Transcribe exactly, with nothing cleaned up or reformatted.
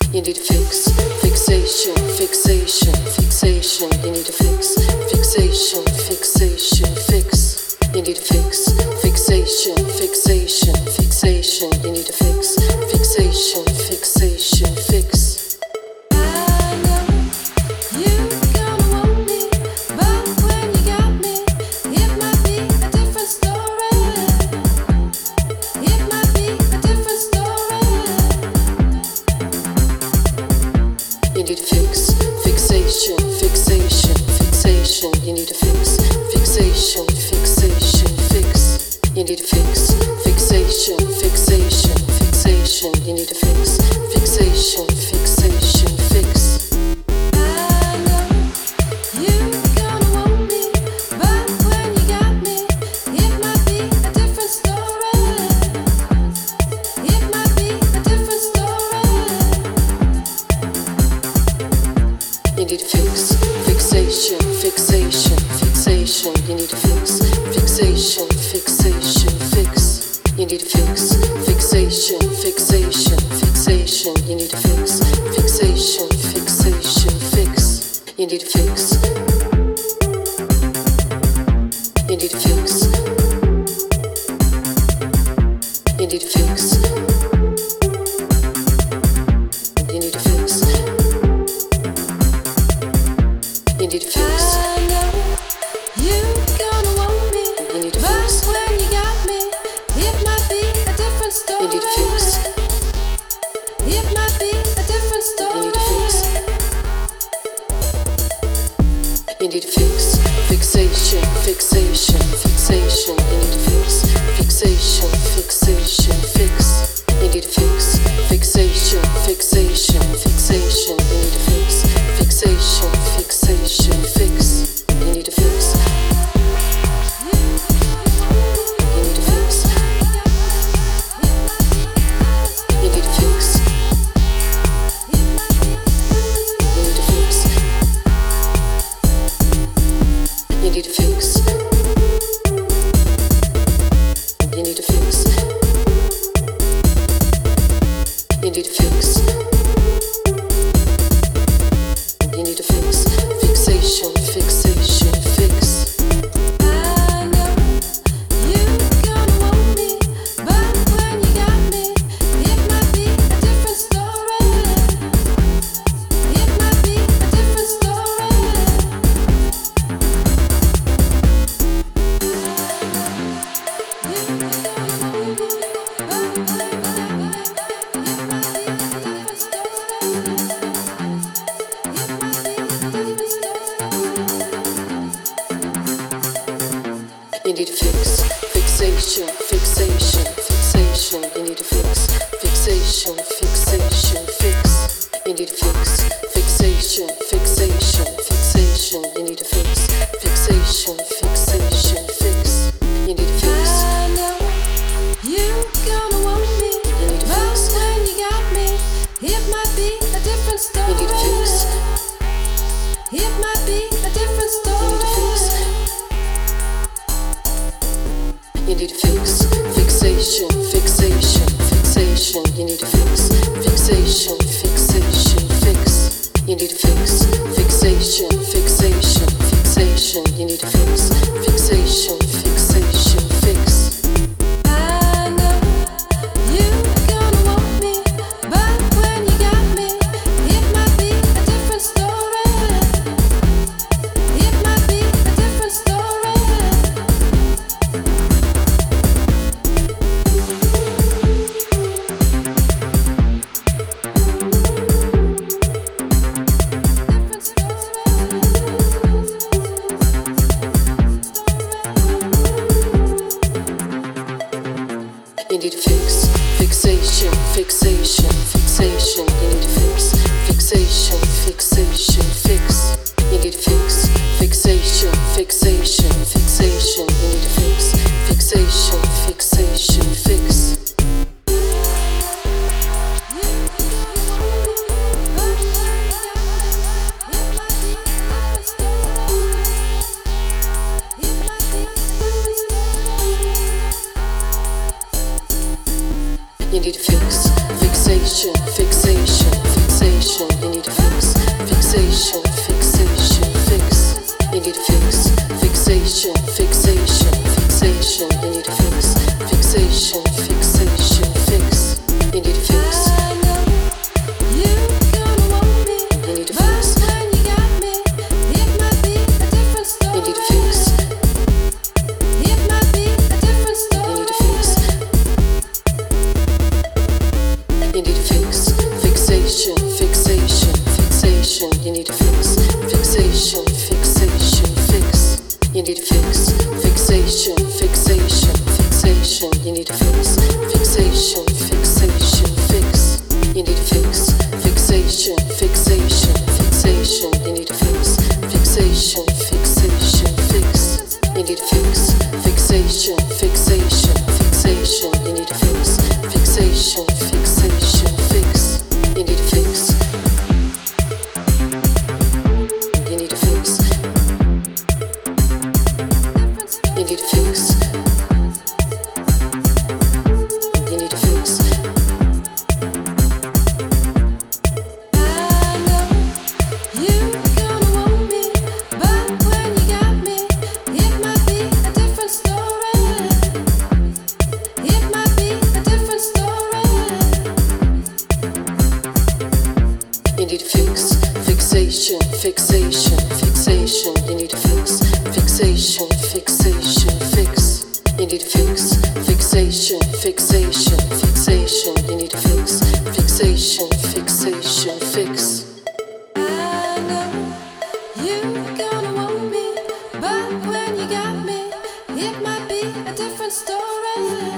You need to fix fixation, fixation, fixation. You need to fix fixation, fixation, fix. You need to fix fixation, fixation, fixation. You need to fix fixation, fixation, fix. You need to fix fixation, fixation, fixation. You need to fix fixation, fixation, fix. You need to fix fixation, fixation, fixation. You need to fix fixation, fixation, fix. You need to fix fixation, fixation, fixation. You need to fix fixation, fixation, fix. You need to fix fixation, fixation, fixation. You need to fix fixation, fixation, fix. You need to fix. You need to fix. You need to fix. You need to fix. You need to fix. I know you're gonna want me. You need to fix. But when you got me, it might be a different story. You need to fix. It might be a different story. You need to fix. You need to fix. Fixation, fixation, fixation. You need to fix. Fixation, fixation, fix. You need to fix. Fixation, fixation, fixation. You need to fix. Fixation, fixation, fix. You need to fix. You need to fix. You need to fix. You need to fix. You need to fix. You need to fix. You need to fix. You need to fix. Fixation, fixation, fix. I know you're gonna want me. But when you got me, it might be a different story. It might be a different story. You need to fix. Fixation, fixation, fixation. You need to fix. Fixation, fixation, fix. You need to fix. Fixation, fixation, fixation. You need to fix. Fixation, fixation, fix. You need to fix. I know you're gonna want me. You need to But fix. when you got me, it might be a different story. You need to fix. It might be a different You story. need to fix. You need to fix. Fixation, fixation, fixation. You need to fix. Fixation, fixation, fix. You need to fix. Fixation, fixation, fixation. You need to fix. Fixation, fixation, fix. I know you're gonna want me. But when you got me, it might be a different story. It might be a different story. You need to fix. Fixation, fixation, fixation. You need to fix. Fixation, fixation, fix. You need to fix. Fixation, fixation, fixation. You need to fix. Fixation, fixation, fix. You need to fix. Fixation, fixation, fixation. fixation, fixation, fix. You need to fix, fixation, fixation, fixation. You need to fix, fixation, fixation, fix. You need to fix. I know you gonna want me, You need to but fix. when you got me, it might be a different story. You need to fix. It might be a different You story. need to fix. You need to fix, fixation, fixation, fixation. You need to fix, fixation, fixation, fix. You need to fix, fixation, fixation, fixation. You need to fix, fixation, fixation, fix. You need to fix, fixation, fixation, fixation. You need to fix, fixation, fixation, fix. You need to fix, fixation, fixation, fixation. You need to fix, fixation, fixation, fix. You need to fix. You need to fix. You need to fix. You need to fix. I know you gonna want me, but when you got me, it might be a different story. It might be a different story. You need to fix, fixation, fixation, fixation. You need to fix, fixation, fixation, fix. You need to fix, fixation, fixation, fixation. You need to fix, fixation, fixation, fix. I know you gonna want me, but when you got me, it might be a different story.